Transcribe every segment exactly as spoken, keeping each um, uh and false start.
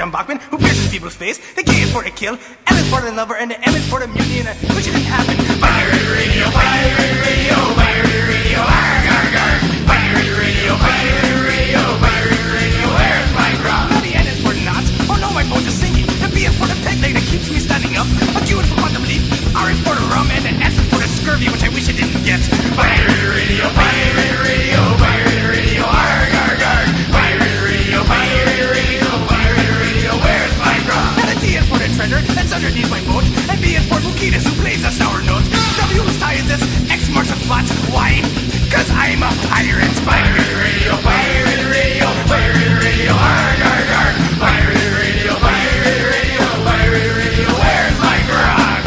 John Bachman, who pierces people's face. The K is for the kill, L is for the lover, and the M is for the mutiny, and I wish it didn't happen. Pirate radio, pirate radio, pirate radio, arg, arg, arg. Pirate radio, pirate radio, pirate radio, where's my grog? Now the N is for the knots, oh no, my boat is sinking. The B is for the peg leg that keeps me standing up. A Q is for quantum leap, R is for the rum, and the S is for the scurvy, which I wish I didn't get. Pirate radio, pirate radio, pirate radio, arg, arg, arg. Pirate radio, pirate radio, pirate radio, where's my grog? And the T is for the treasure that's underneath my boat, and B is for Bukitas, who plays a sour note. W whose tie is this, X marks the spot. Why? Cause I'm a pirate. Pirate radio, pirate radio, pirate radio, arg, arg, arg. Pirate radio, pirate radio, pirate radio, where's my grog?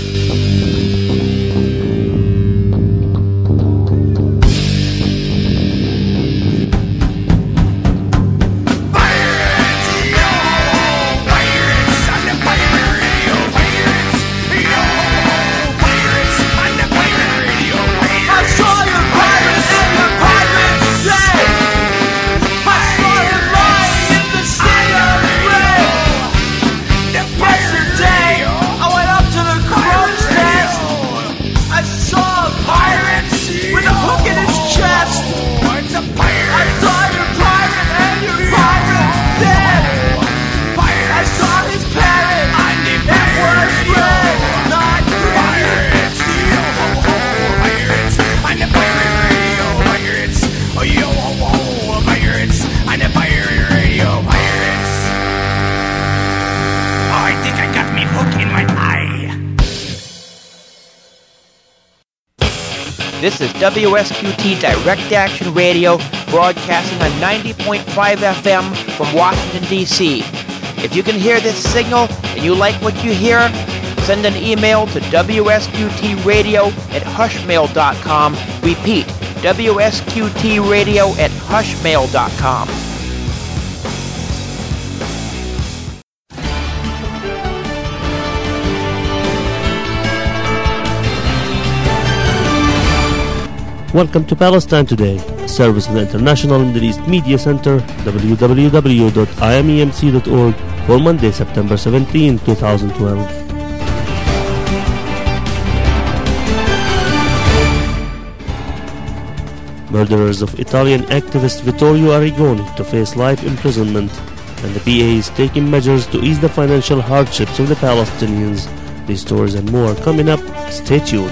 Pirates, yo! Pirates on the pirate radio, pirates, yo! Pirates on the pirate radio, pirates. I saw your pirates and your pirates say, I saw you lying in the sea of gray. Yesterday, I went up to the crow's nest. I saw a pirate with a hook in his chest. It's a pirate. I saw your pirate and your pirate dead. I saw his parrot. It was red, not green. Pirates, yo ho ho, pirates. I'm the pirate radio, pirates. Oh yo ho ho, pirates. I'm the pirate radio, pirates. Oh, I think I got me hook in my eye. This is W S Q T Direct Action Radio, broadcasting on ninety point five F M from Washington, D C If you can hear this signal and you like what you hear, send an email to W S Q T radio at hushmail dot com. Repeat, W S Q T radio at hushmail dot com. Welcome to Palestine Today, a service of the International Middle East Media Center, w w w dot i m e m c dot org, for Monday, September seventeenth, twenty twelve. Murderers of Italian activist Vittorio Arrigoni to face life imprisonment, and the P A is taking measures to ease the financial hardships of the Palestinians. These stories and more coming up. Stay tuned.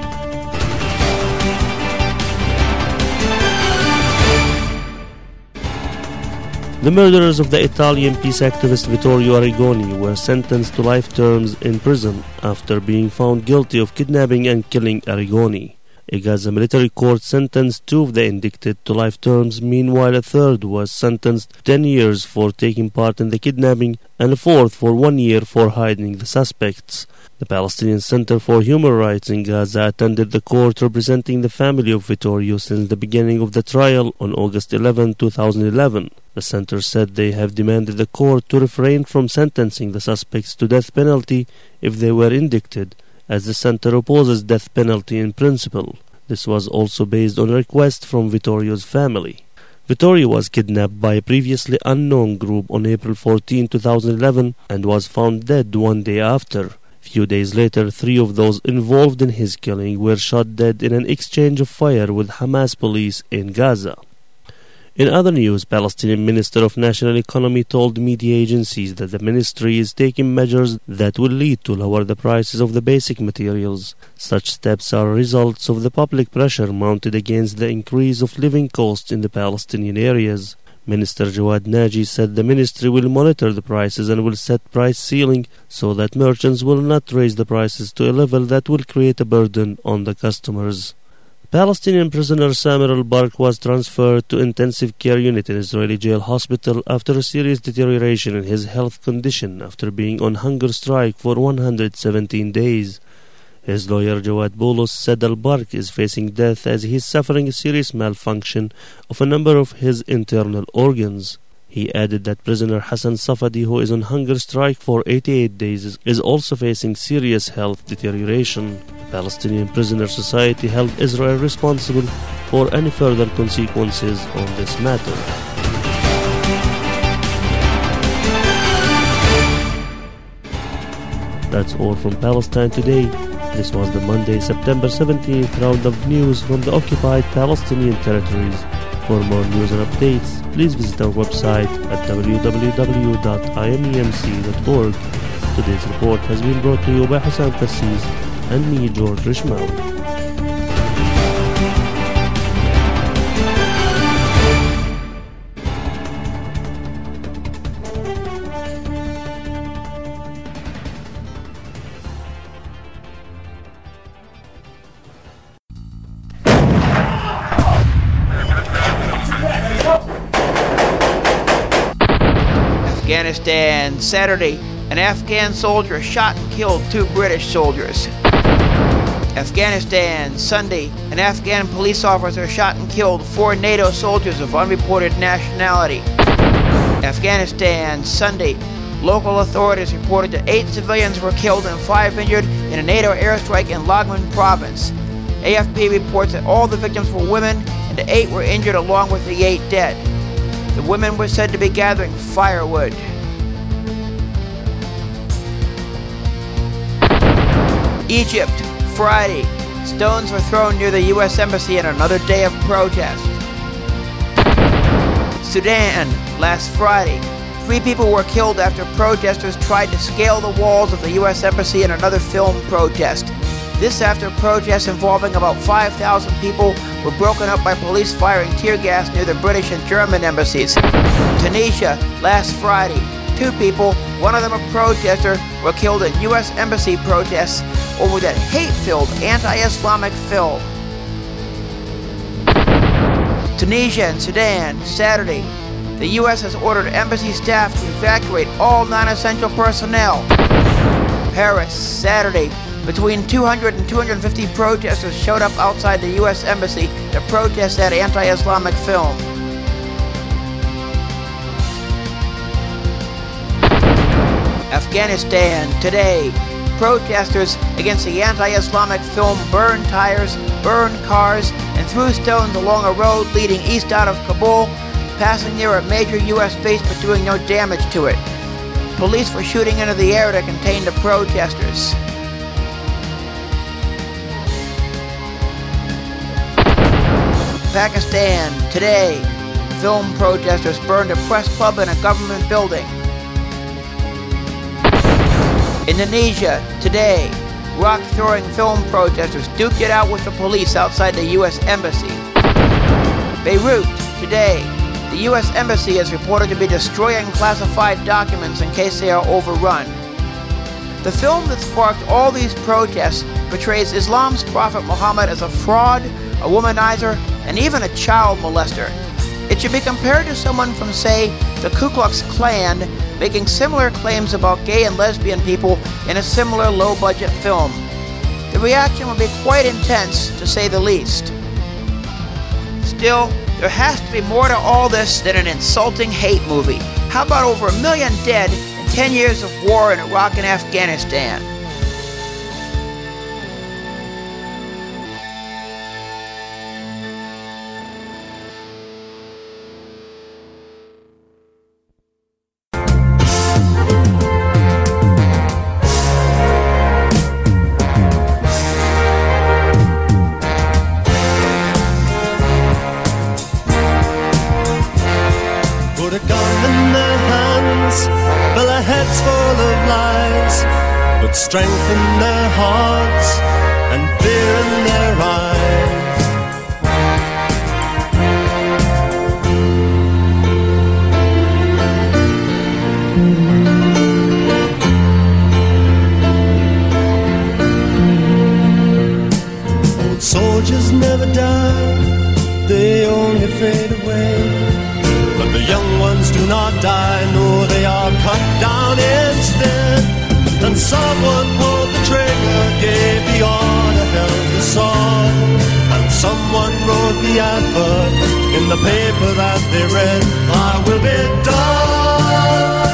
The murderers of the Italian peace activist Vittorio Arrigoni were sentenced to life terms in prison after being found guilty of kidnapping and killing Arrigoni. A Gaza military court sentenced two of the indicted to life terms. Meanwhile, a third was sentenced to ten years for taking part in the kidnapping and a fourth for one year for hiding the suspects. The Palestinian Center for Human Rights in Gaza attended the court representing the family of Vittorio since the beginning of the trial on August eleventh, twenty eleven. The center said they have demanded the court to refrain from sentencing the suspects to death penalty if they were indicted, as the center opposes death penalty in principle. This was also based on a request from Vittorio's family. Vittorio was kidnapped by a previously unknown group on April fourteenth, twenty eleven and was found dead one day after. Few days later, three of those involved in his killing were shot dead in an exchange of fire with Hamas police in Gaza. In other news, Palestinian Minister of National Economy told media agencies that the ministry is taking measures that will lead to lower the prices of the basic materials. Such steps are results of the public pressure mounted against the increase of living costs in the Palestinian areas. Minister Jawad Naji said the ministry will monitor the prices and will set price ceiling so that merchants will not raise the prices to a level that will create a burden on the customers. Palestinian prisoner Samer al-Bark was transferred to intensive care unit in Israeli jail hospital after a serious deterioration in his health condition after being on hunger strike for one hundred seventeen days. His lawyer Jawad Boulos said al-Bark is facing death as he is suffering a serious malfunction of a number of his internal organs. He added that prisoner Hassan Safadi, who is on hunger strike for eighty-eight days, is also facing serious health deterioration. The Palestinian Prisoner Society held Israel responsible for any further consequences on this matter. That's all from Palestine today. This was the Monday, September seventeenth round of news from the occupied Palestinian territories. For more news and updates, please visit our website at w w w dot i m e m c dot org. Today's report has been brought to you by Hassan Kassis and me, George Rishmawi. Afghanistan, Saturday, an Afghan soldier shot and killed two British soldiers. Afghanistan, Sunday, an Afghan police officer shot and killed four NATO soldiers of unreported nationality. Afghanistan, Sunday, local authorities reported that eight civilians were killed and five injured in a NATO airstrike in Laghman province. A F P reports that all the victims were women and the eight were injured along with the eight dead. The women were said to be gathering firewood. Egypt, Friday. Stones were thrown near the U S Embassy in another day of protest. Sudan, last Friday. Three people were killed after protesters tried to scale the walls of the U S Embassy in another film protest. This after protests involving about five thousand people were broken up by police firing tear gas near the British and German embassies. Tunisia, last Friday. Two people, one of them a protester, were killed in U S Embassy protests over that hate-filled anti-Islamic film. Tunisia and Sudan, Saturday. The U S has ordered embassy staff to evacuate all non-essential personnel. Paris, Saturday. Between two hundred and two hundred fifty protesters showed up outside the U S Embassy to protest that anti-Islamic film. Afghanistan, today. Protesters against the anti-Islamic film burned tires, burned cars, and threw stones along a road leading east out of Kabul, passing near a major U S base but doing no damage to it. Police were shooting into the air to contain the protesters. Pakistan, today. Film protesters burned a press club in a government building. Indonesia, today. Rock-throwing film protesters duked it out with the police outside the U S Embassy. Beirut, today. The U S Embassy is reported to be destroying classified documents in case they are overrun. The film that sparked all these protests portrays Islam's Prophet Muhammad as a fraud, a womanizer, and even a child molester. It should be compared to someone from, say, the Ku Klux Klan making similar claims about gay and lesbian people in a similar low-budget film. The reaction would be quite intense, to say the least. Still, there has to be more to all this than an insulting hate movie. How about over a million dead and ten years of war in Iraq and Afghanistan? Strength in their hearts and fear in their eyes. Old soldiers never die, they only fade away. But the young ones do not die, no, they are cut down instead. And someone pulled the trigger, gave the order, held the sword. And someone wrote the advert in the paper that they read, I will be done.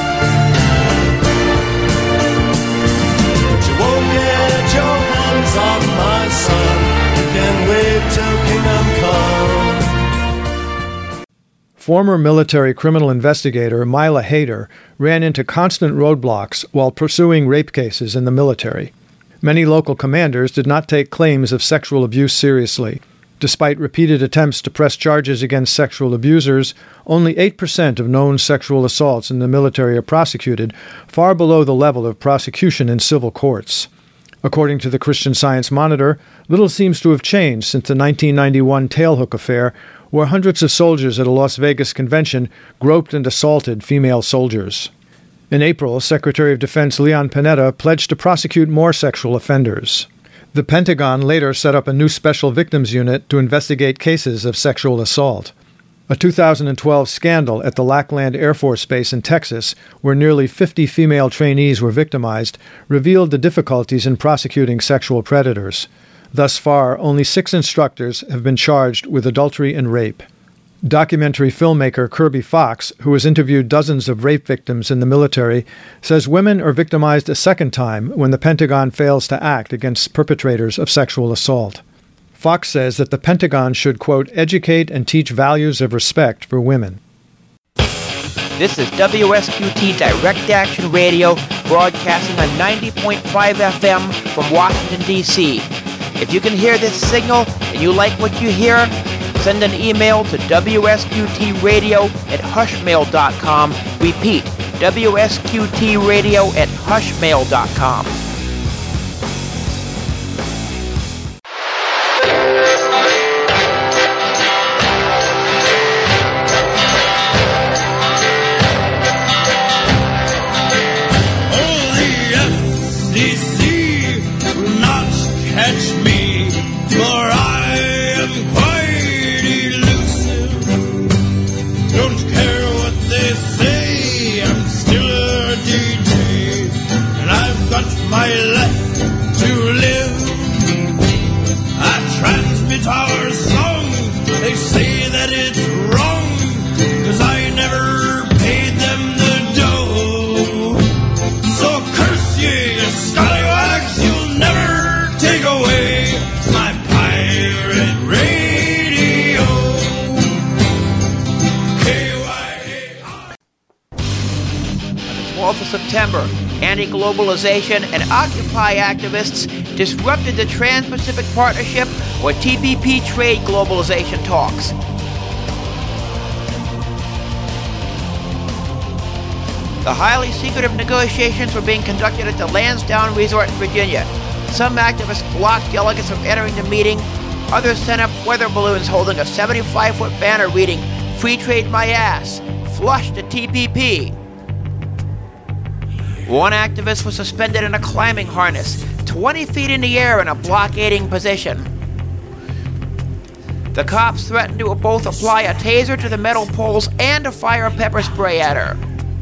But you won't get your hands on my son. You can wait till kingdom come. Former military criminal investigator Mila Hader ran into constant roadblocks while pursuing rape cases in the military. Many local commanders did not take claims of sexual abuse seriously. Despite repeated attempts to press charges against sexual abusers, only eight percent of known sexual assaults in the military are prosecuted, far below the level of prosecution in civil courts. According to the Christian Science Monitor, little seems to have changed since the nineteen ninety-one Tailhook affair, where hundreds of soldiers at a Las Vegas convention groped and assaulted female soldiers. In April, Secretary of Defense Leon Panetta pledged to prosecute more sexual offenders. The Pentagon later set up a new Special Victims Unit to investigate cases of sexual assault. A two thousand twelve scandal at the Lackland Air Force Base in Texas, where nearly fifty female trainees were victimized, revealed the difficulties in prosecuting sexual predators. Thus far, only six instructors have been charged with adultery and rape. Documentary filmmaker Kirby Fox, who has interviewed dozens of rape victims in the military, says women are victimized a second time when the Pentagon fails to act against perpetrators of sexual assault. Fox says that the Pentagon should, quote, educate and teach values of respect for women. This is W S Q T Direct Action Radio, broadcasting on ninety point five F M from Washington, D C If you can hear this signal and you like what you hear, send an email to W S Q T radio at hushmail dot com. Repeat, W S Q T radio at hushmail dot com. September, anti-globalization and Occupy activists disrupted the Trans-Pacific Partnership, or T P P, trade globalization talks. The highly secretive negotiations were being conducted at the Lansdowne Resort in Virginia. Some activists blocked delegates from entering the meeting. Others sent up weather balloons holding a seventy-five foot banner reading, "Free trade my ass, flush the T P P." One activist was suspended in a climbing harness, twenty feet in the air in a blockading position. The cops threatened to both apply a taser to the metal poles and to fire pepper spray at her.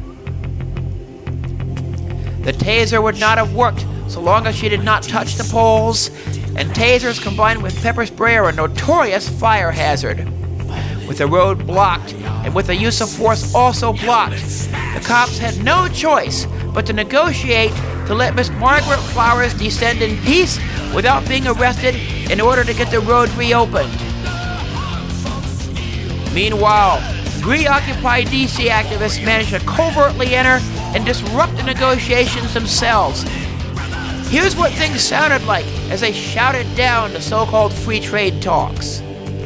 The taser would not have worked so long as she did not touch the poles, and tasers combined with pepper spray are a notorious fire hazard. With the road blocked, and with the use of force also blocked, the cops had no choice but to negotiate to let Miss Margaret Flowers descend in peace without being arrested in order to get the road reopened. Meanwhile, three Occupy D C activists managed to covertly enter and disrupt the negotiations themselves. Here's what things sounded like as they shouted down the so-called free trade talks.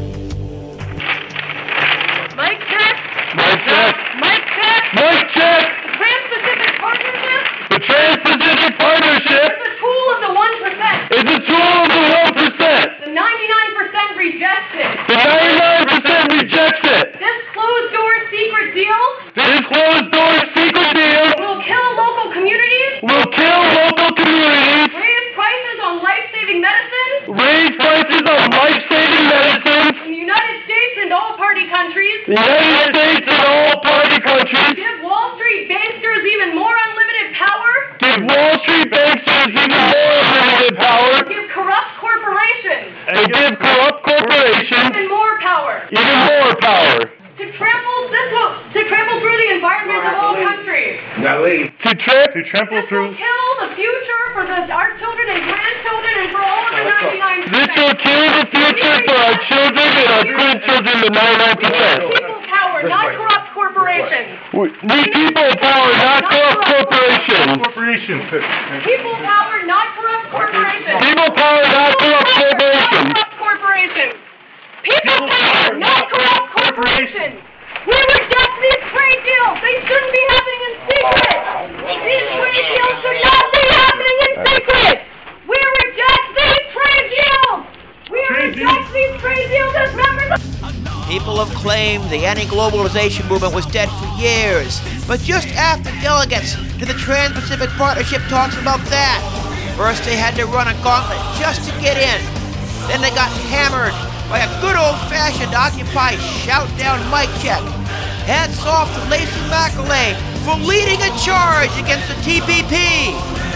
Mic check! Mic check! Mic check! Mic check! The Trans-Pacific Partnership The Trans-Pacific Partnership is a tool of the one percent. is a tool of the one percent. The ninety-nine percent rejects it. The ninety-nine percent rejects it. This closed-door secret deal This closed-door secret deal will kill local communities, will kill local communities, raise prices on life-saving medicine raise prices on life-saving medicines, in the United States and all party countries, the United States and all party countries, give Wall Street banksters even more unlimited power, give Wall Street banksters even more unlimited power, give corrupt corporations and give corrupt corporations even more power, even more power. to trample this will, to trample through the environment of all countries. To trip, to trample This will through. kill the future for the, our children and grandchildren and for all of the ninety-nine percent. This will kill the future for our children and our grandchildren, the ninety-nine percent. People's power power, not corrupt corporations. We need people power, not corrupt corporations. Corporations. People power, not corrupt corporations. People power, not corrupt corporations. Not corrupt corporations. People power, not corrupt corporations. We reject these trade deals. They shouldn't be happening in secret. These trade deals should not be happening in secret. We reject these trade deals. We reject these trade deals as members of... People have claimed the anti-globalization movement was dead for years, but just after delegates to the Trans-Pacific Partnership talks about that, first they had to run a gauntlet just to get in. Then they got hammered by a good old-fashioned Occupy shout-down mic check. Hats off to Lacey McAulay for leading a charge against the T P P.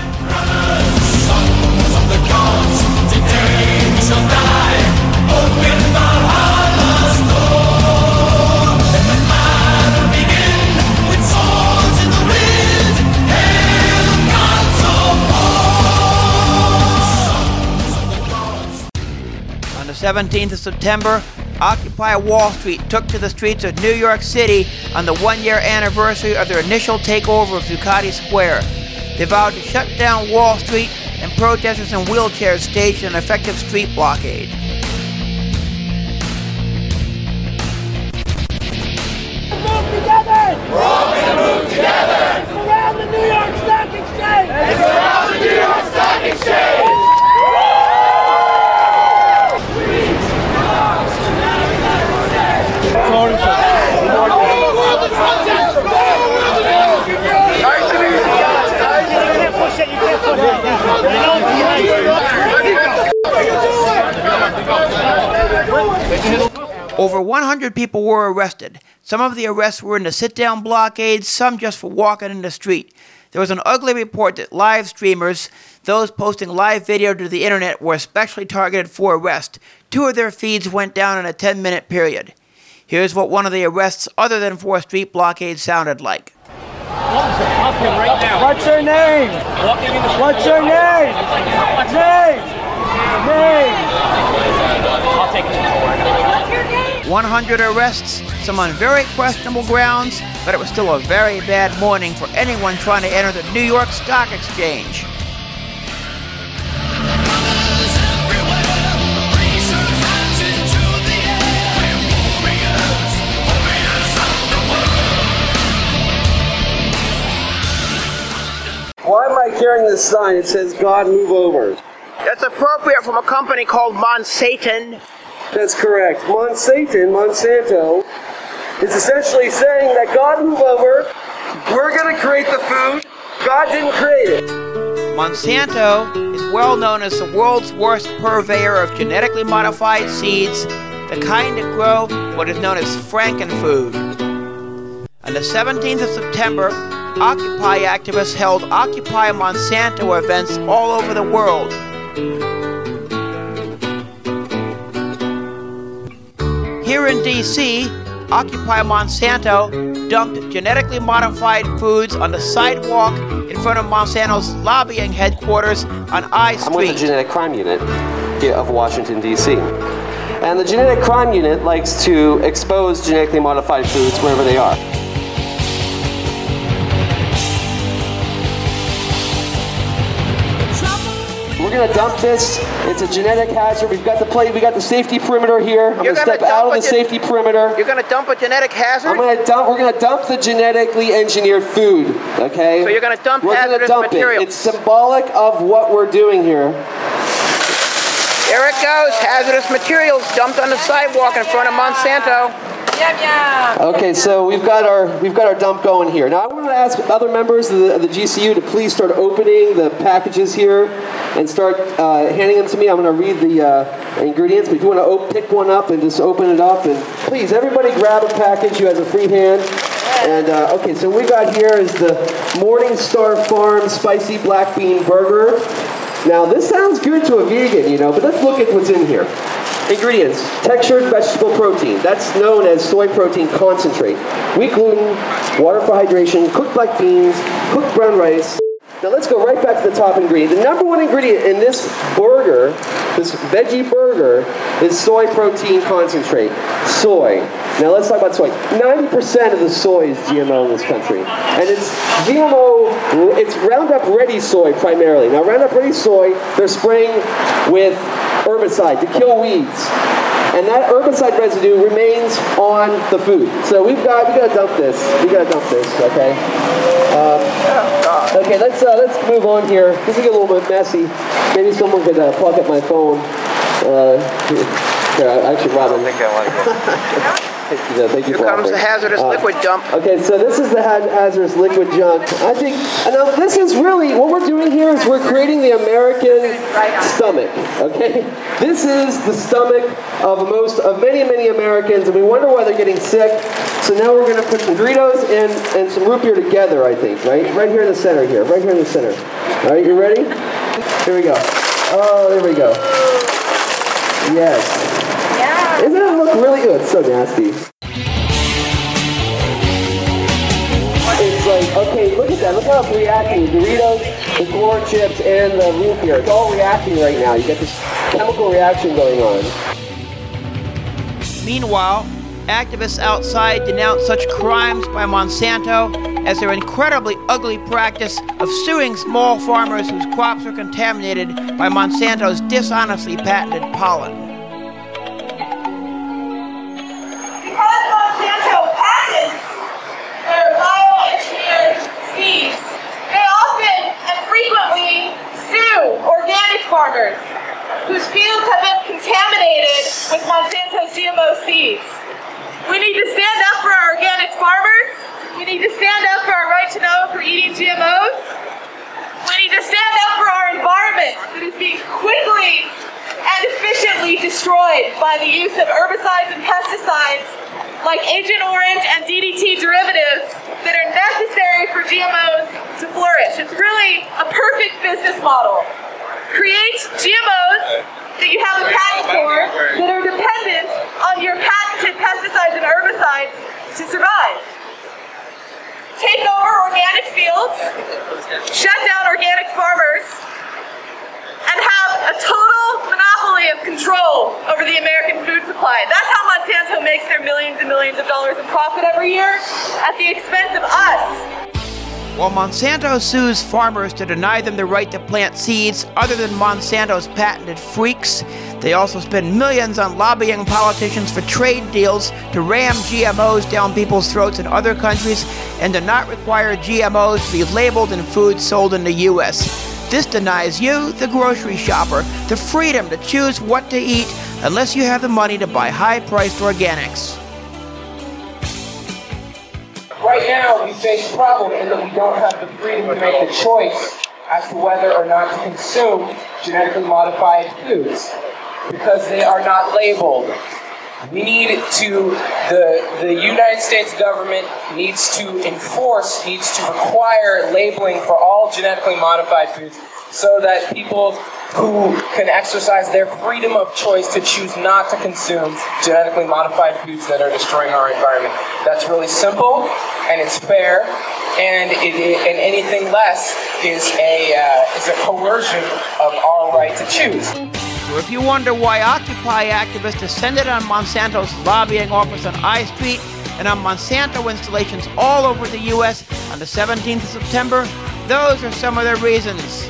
Sons of the gods, today we shall die. Open Valhalla's door. Let the battle begin with swords in the wind. Hail the gods of war. On the seventeenth of September, Occupy Wall Street took to the streets of New York City on the one-year anniversary of their initial takeover of Zuccotti Square. They vowed to shut down Wall Street, and protesters in wheelchairs staged an effective street blockade. Move together! We're all gonna move together! It's around the New York Stock Exchange! It's around the New York Stock Exchange! Over one hundred people were arrested. Some of the arrests were in the sit-down blockades, some just for walking in the street. There was an ugly report that live streamers, those posting live video to the internet, were especially targeted for arrest. Two of their feeds went down in a ten-minute period. Here's what one of the arrests, other than for a street blockade, sounded like. What's your name? What's your name? Name! Name! What's your name? one hundred arrests, some on very questionable grounds, but it was still a very bad morning for anyone trying to enter the New York Stock Exchange. Why am I carrying this sign? It says, God move over. That's appropriate from a company called Monsanto. That's correct. Monsanto, Monsanto, is essentially saying that God move over, we're going to create the food, God didn't create it. Monsanto is well known as the world's worst purveyor of genetically modified seeds, the kind that grow what is known as frankenfood. On the seventeenth of September, Occupy activists held Occupy Monsanto events all over the world. Here in D C, Occupy Monsanto dumped genetically modified foods on the sidewalk in front of Monsanto's lobbying headquarters on I Street. I'm with the Genetic Crime Unit here of Washington, D C And the Genetic Crime Unit likes to expose genetically modified foods wherever they are. We're going to dump this. It's a genetic hazard. We've got the plate. We got the safety perimeter here. I'm going to step out of the safety perimeter. You're going to dump a genetic hazard? I'm going to dump. We're going to dump the genetically engineered food. Okay. So you're going to dump we're hazardous gonna dump material. It. It's symbolic of what we're doing here. There it goes. Hazardous materials dumped on the sidewalk in front of Monsanto. Yum, yum. Okay, so we've got our we've got our dump going here. Now I want to ask other members of the, of the G C U to please start opening the packages here and start uh, handing them to me. I'm going to read the uh, ingredients, but if you want to op- pick one up and just open it up, and please everybody grab a package. You have a free hand. And uh, okay, so what we got here is the Morningstar Farm Spicy Black Bean Burger. Now this sounds good to a vegan, you know, but let's look at what's in here. Ingredients: textured vegetable protein. That's known as soy protein concentrate. Wheat gluten, water for hydration, cooked black beans, cooked brown rice. Now let's go right back to the top ingredient. The number one ingredient in this burger, this veggie burger, is soy protein concentrate. Soy. Now let's talk about soy. ninety percent of the soy is G M O in this country. And it's G M O, it's Roundup Ready soy primarily. Now Roundup Ready soy, they're spraying with herbicide to kill weeds. And that herbicide residue remains on the food. So we've got, we gotta dump this. We gotta dump this, okay? Um, okay, let's uh, let's move on here. This will get a little bit messy. Maybe someone could uh, plug up my phone. Uh, here, actually, Robin. I think I like it. Thank you, thank you Here comes the hazardous uh, liquid dump. Okay, so this is the ha- hazardous liquid junk. I think, and now this is really, what we're doing here is we're creating the American stomach, okay? This is the stomach of most, of many, many Americans, and we wonder why they're getting sick. So now we're gonna put some Doritos and, and some root beer together, I think, right? Right here in the center here, right here in the center. All right, you ready? Here we go. Oh, there we go. Yes. Doesn't it look really good? It's so nasty. It's like, okay, look at that. Look how it's reacting. The Doritos, the corn chips, and the root beer. It's all reacting right now. You get this chemical reaction going on. Meanwhile, activists outside denounce such crimes by Monsanto as their incredibly ugly practice of suing small farmers whose crops are contaminated by Monsanto's dishonestly patented pollen. Organic farmers whose fields have been contaminated with Monsanto's G M O seeds. We need to stand up for our organic farmers. We need to stand up for our right to know for eating G M Os. We need to stand up for our environment that is being quickly and efficiently destroyed by the use of herbicides and pesticides like Agent Orange and D D T derivatives that are necessary for G M Os to flourish. It's really a perfect business model. Create G M Os that you have a patent for that are dependent on your patented pesticides and herbicides to survive. Take over organic fields, shut down organic farmers, and have a total monopoly of control over the American food supply. That's how Monsanto makes their millions and millions of dollars in profit every year at the expense of us. While Monsanto sues farmers to deny them the right to plant seeds other than Monsanto's patented freaks, they also spend millions on lobbying politicians for trade deals to ram G M Os down people's throats in other countries and to not require G M Os to be labeled in foods sold in the U S. This denies you, the grocery shopper, the freedom to choose what to eat unless you have the money to buy high-priced organics. Right now, we face a problem in that we don't have the freedom to make the choice as to whether or not to consume genetically modified foods because they are not labeled. We need to, the, the United States government needs to enforce, needs to require labeling for all genetically modified foods so that people who can exercise their freedom of choice to choose not to consume genetically modified foods that are destroying our environment. That's really simple, and it's fair, and it, it, and anything less is a uh, is a coercion of our right to choose. So if you wonder why Occupy activists descended on Monsanto's lobbying office on I Street and on Monsanto installations all over the U S on the seventeenth of September, those are some of their reasons.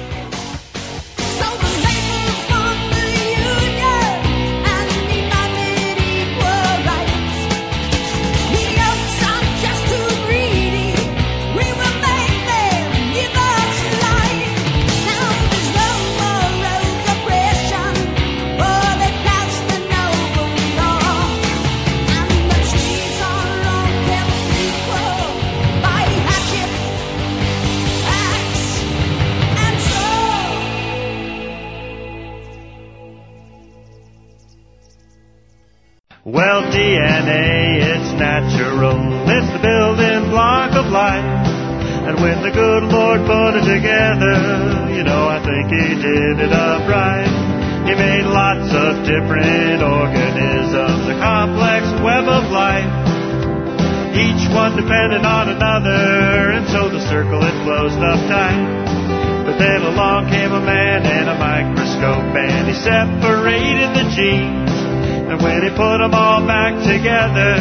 Well, D N A, it's natural. It's the building block of life. And when the good Lord put it together, you know, I think He did it up right. He made lots of different organisms, a complex web of life, each one dependent on another, and so the circle it closed up tight. But then along came a man and a microscope, and he separated the genes. And when he put them all back together,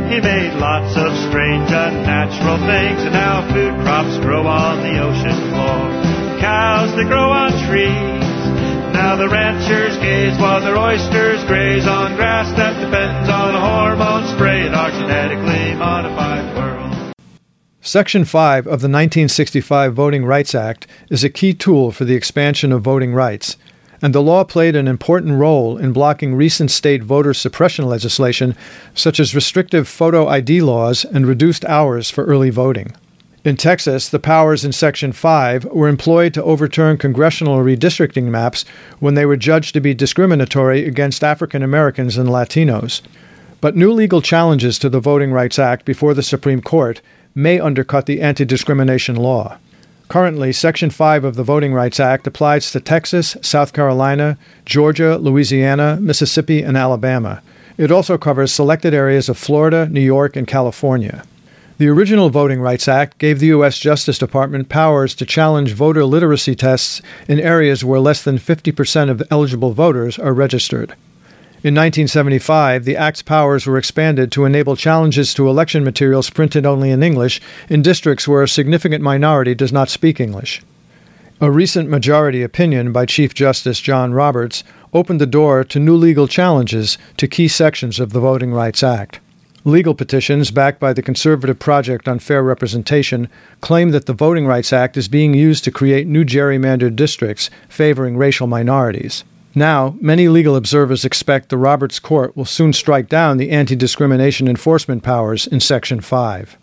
He made lots of strange, unnatural things, and now food crops grow on the ocean floor. Cows that grow on trees. Now the ranchers gaze while their oysters graze on grass that depends on a hormone spray in our genetically modified world. Section five of the nineteen sixty-five Voting Rights Act is a key tool for the expansion of voting rights, and the law played an important role in blocking recent state voter suppression legislation, such as restrictive photo I D laws and reduced hours for early voting. In Texas, the powers in Section five were employed to overturn congressional redistricting maps when they were judged to be discriminatory against African Americans and Latinos. But new legal challenges to the Voting Rights Act before the Supreme Court may undercut the anti-discrimination law. Currently, Section five of the Voting Rights Act applies to Texas, South Carolina, Georgia, Louisiana, Mississippi, and Alabama. It also covers selected areas of Florida, New York, and California. The original Voting Rights Act gave the U S Justice Department powers to challenge voter literacy tests in areas where less than fifty percent of eligible voters are registered. In nineteen seventy-five, the Act's powers were expanded to enable challenges to election materials printed only in English in districts where a significant minority does not speak English. A recent majority opinion by Chief Justice John Roberts opened the door to new legal challenges to key sections of the Voting Rights Act. Legal petitions backed by the Conservative Project on Fair Representation claim that the Voting Rights Act is being used to create new gerrymandered districts favoring racial minorities. Now, many legal observers expect the Roberts Court will soon strike down the anti-discrimination enforcement powers in Section five.